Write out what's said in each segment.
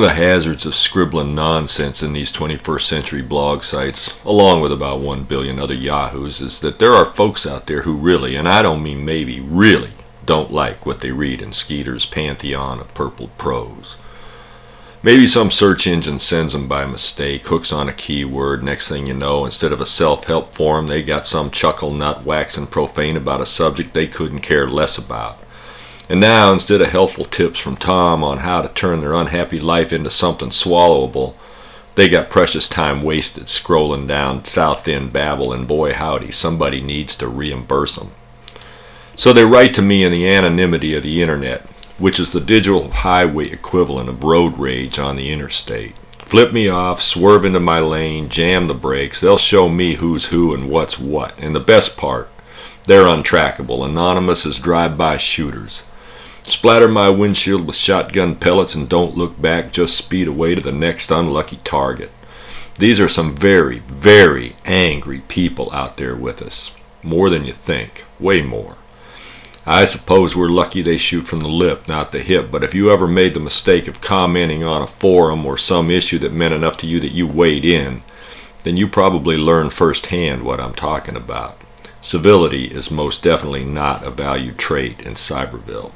the hazards of scribbling nonsense in these 21st century blog sites, along with about 1 billion other yahoos, is that there are folks out there who really, and I don't mean maybe, really don't like what they read in Skeeter's pantheon of purple prose. Maybe some search engine sends them by mistake, hooks on a keyword. Next thing you know, instead of a self-help forum, they got some chuckle nut waxing profane about a subject they couldn't care less about. And now, instead of helpful tips from Tom on how to turn their unhappy life into something swallowable, they got precious time wasted scrolling down South End babble, and boy howdy, somebody needs to reimburse them. So they write to me in the anonymity of the internet, which is the digital highway equivalent of road rage on the interstate. Flip me off, swerve into my lane, jam the brakes. They'll show me who's who and what's what. And the best part, they're untrackable, anonymous as drive-by shooters. Splatter my windshield with shotgun pellets and don't look back, just speed away to the next unlucky target. These are some very, very angry people out there with us. More than you think. Way more. I suppose we're lucky they shoot from the lip, not the hip, but if you ever made the mistake of commenting on a forum or some issue that meant enough to you that you weighed in, then you probably learned firsthand what I'm talking about. Civility is most definitely not a valued trait in Cyberville.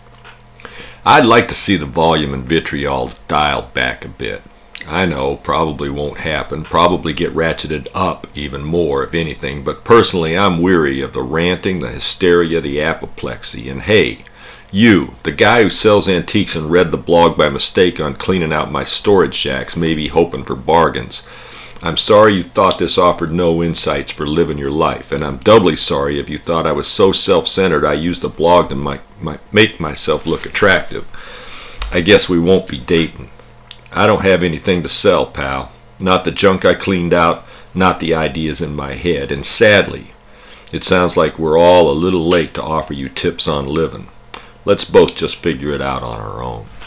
I'd like to see the volume and vitriol dialed back a bit. I know, probably won't happen, probably get ratcheted up even more if anything, but personally I'm weary of the ranting, the hysteria, the apoplexy, and hey, you, the guy who sells antiques and read the blog by mistake on cleaning out my storage shacks, maybe hoping for bargains. I'm sorry you thought this offered no insights for living your life, and I'm doubly sorry if you thought I was so self-centered I used the blog to make myself look attractive. I guess we won't be dating. I don't have anything to sell, pal. Not the junk I cleaned out, not the ideas in my head, and sadly, it sounds like we're all a little late to offer you tips on living. Let's both just figure it out on our own.